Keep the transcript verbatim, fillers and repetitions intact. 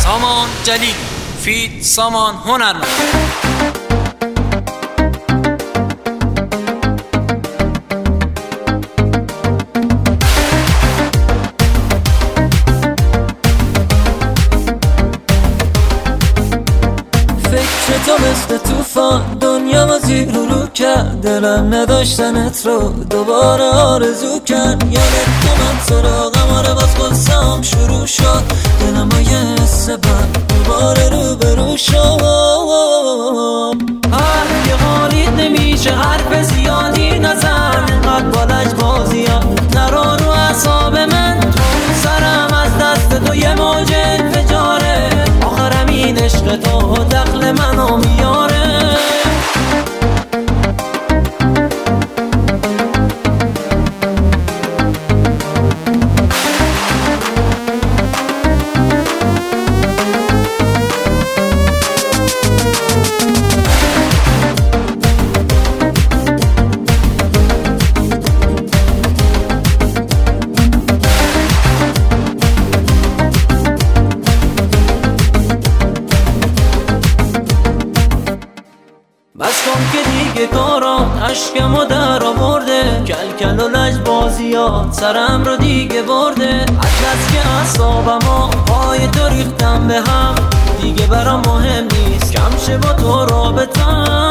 سامان جلیلی فیت سامان هنرمند. تو مثل توفان دنیا ما زیر رو کرد، دلم نداشتنت رو دوباره آرزو کرد. یادت تو من سراغم آره باز قصه‌ام شروع شد، دلم با یه حس بد دوباره رو برو شد. هر یه حالیت نمیشه حرف زیادی نزن، اینقدر بالج بازی ها نرا رو اعصاب من. تو سرم از دست تو یه موج انفجاره، آخرم این عشق تو دخل منو میاره. بس کن که دیگه کاران عشقمو در آورده، کل کل و لج بازیات سرم رو دیگه برده. اطلس که اعصابمو پای تو ریختم به هم، دیگه برام مهم نیست کم شه با تو رابطم.